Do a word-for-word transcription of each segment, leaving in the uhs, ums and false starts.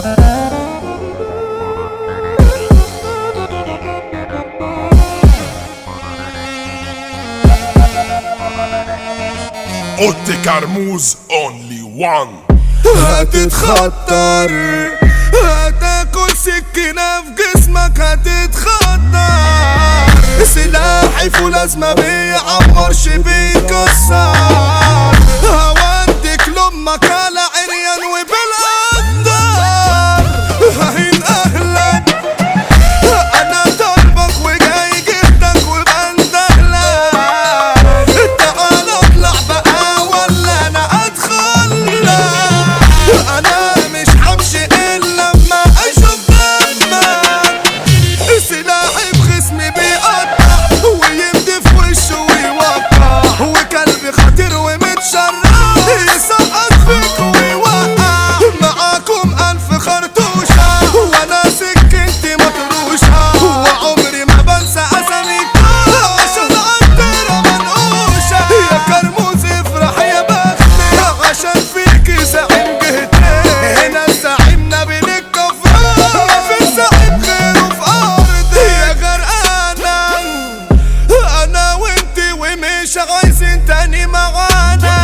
اوتي كرموز اونلي وان. هتتخطر، هتاكل سكينة في جسمك، هتتخطر. سلاحي فولاذ بيعورش بيكسر. هوديك لامك على عريان وبالقدر. هين اهلك انا طالبك وجاي جبتك وبندهلك. تعال اطلع بقى ولا انا ادخلك. انا مش همشي الا لما اشوف دمك. سلاحي بخصمي بيقطع ويمدي في وشه ويوقع. وكلبي خطير ومتشرع يسقط فيك ويوقع. معاكم الف خرطوشة وانا سكنتي مطروشة. وعمري ما بنسى اساميكم عشان عالدرة منقوشة. يا كرموز افرح يا بختي عشان فيكي زعيم جهتين. هنا الزعيم نبيل الكفران مفيش زعيم غيره في ارضي. يا غرقانة انا وانتي ومش عايزين تاني معانا.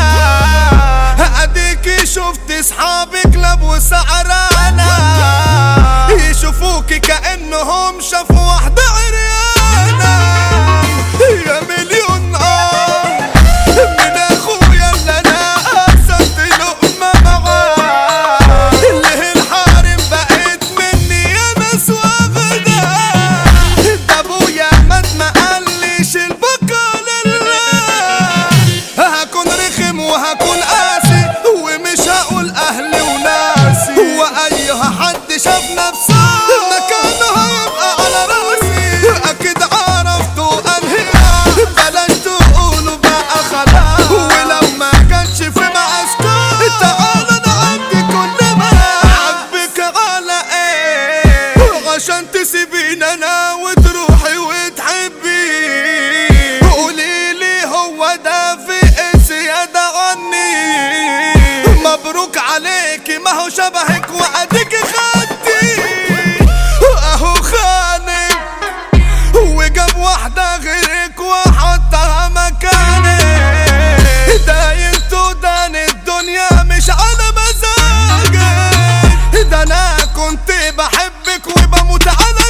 اديكي شفتي صحابي كلاب وسعرانة. يشوفوكي كأنهم شافوا واحدة عريانة. يا مليون اه من اخويا اللي انا قسمت لقمة معاه. اللي الحارم بقيت مني يا ناس واخدة. ده ابويا مات ما قاليش البقا لله. هكون رخم وهكون قاسي ومش هقول اهلي وناسي. وايها حد شاف نفسه مكانه هيبقى على راسي. اكيد عرفتوا انهيها بلاش تقولوا بقى خلاص. ولو ما كانش في معسكر تعال انا عندي كل ما عاجبك على ايه عشان تسيبيني انا وتروحي وتحبي. قوليلي هو ده في ايه زيادة عني. مبروك عليكي ما هو شبهك واديكي خدتي. اهو خانك وجاب واحدة غيرك وحطها مكانك. ده انتو دان الدنيا مش على مزاجك. ده انا كنت بحبك وبموت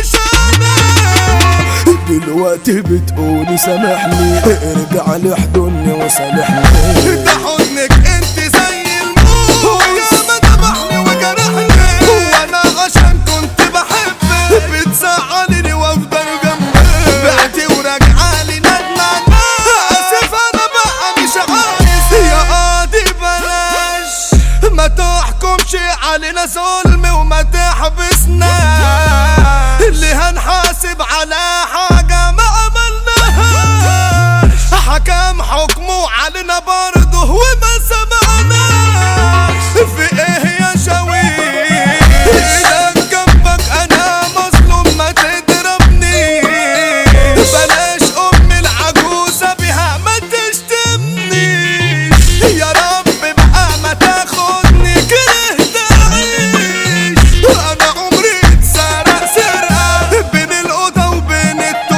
علشانك. دلوقتي بتقولي سامحني ارجع لحضني وسامحني. ده حضنك انت زي الموت ويا ما ذبحني وجرحني. وانا عشان كنت بحبك بتزعلني وافضل جنبك. بعتي وراجعالي ندمانة. اسف انا بقى مش عايز. يا قاضي بلاش ما تحكمش علينا ظلم وما تحبسناش. اللي هنحاسب على حاجة ما عملناهاش. حكم حكمه علينا برضه وما سمعناش. في ايه يا شويش ايدك جنبك انا مظلوم ما تضربنيش. بلاش ام العجوزة بها ما تشتمنيش. يا رب بقى ما تاخدني كرهت اعيش. انا عمري اتسرق سرقة بين الأوضة وبين التوب.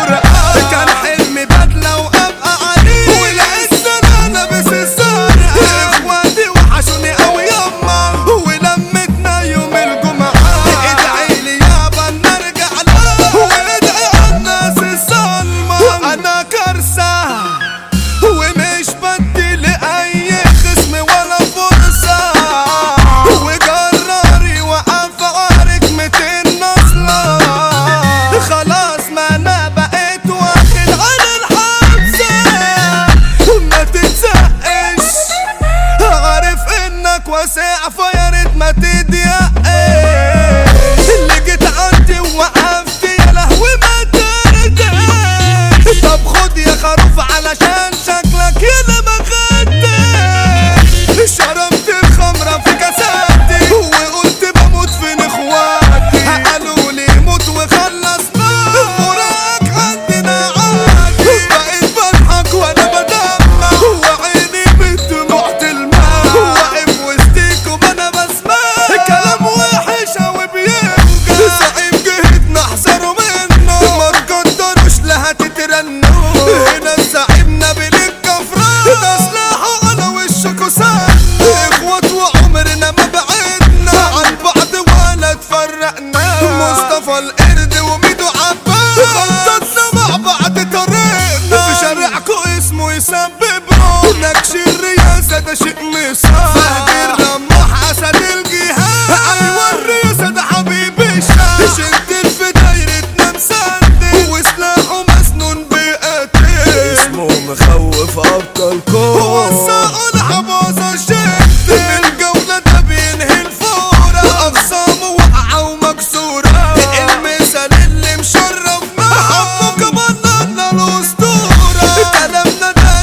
مصطفى القرد وميدو عباس خططنا مع بعض طريقنا في شارعكو اسمه يسبب روح نكش الرياسة ده شيء مصاب فهد الرماح اسد الجهاد ايوه الرياسة ده حبيب الشعب شنتل في دايرتنا مسندل وسلاحه مسنون بقتل اسمه مخوف ابطال كون ووسعوا الحباظة شد الجولة ده بينهي الفورة اقسامه واقعة ومكسورة المثال اللي مشرفنا حبه كمان لنا الاسطورة كلامنا ده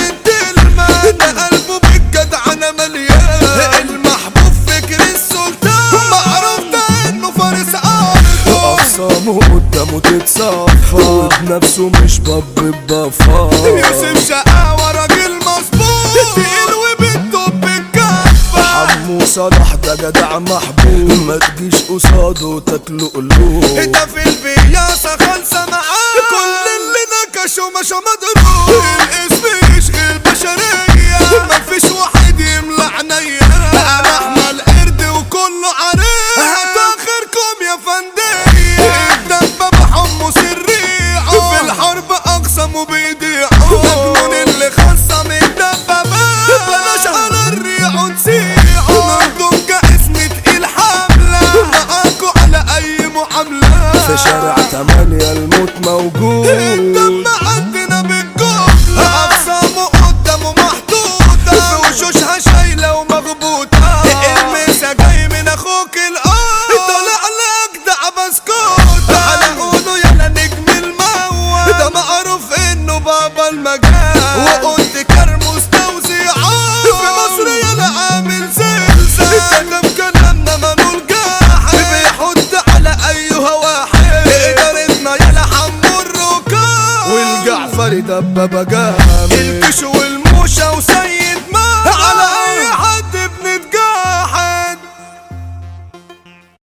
للجنتلمان ده قلبه بالجدعنة مليان المحبوب فكر السلطان معروف ده انه فارس ارضه اقسامه قدامه تتصفى وبنفسه مش باب بفا يوسف شقاوة راجل مظبوط تقيل وبالطب بالكفة حمو صلاح ده جدع محبوب ما تجيش قصاده تاكله قلوب انت في البياسة خالصة معاه كل اللي نكشوا مشى مضروب الاسم يشغل بشرية مفيش واحد يملى عينيا انا احمد قرد وكله عريق هتاخركم يا فندية الدبابة حمص الريع في الحرب اقسموا بيضيعوا مجنون اللي خصم الدبابات بلاش على الريع ونسيعوا مردونجة اسم تقيل حملة معاكوا على اي معاملة في شارع تمانية الموت موجود الدم عندنا بالجملة أقسامه قدامه محطوطة في وشوشها شايلة ومغبوطة المسا جاي من أخوك الأرض طالع لأجدع بسكوتة على قوله يلا نجم الموت ده معروف إنه بابا المجال وقلت كرموس توزيعات في مصر يلا عامل زلزال كلام كلامنا منول جاحد بيحط على أيها واحد إدارتنا يلا حمو الركاب والجعفري دبابة جامد الكش والموشة وسيد ما على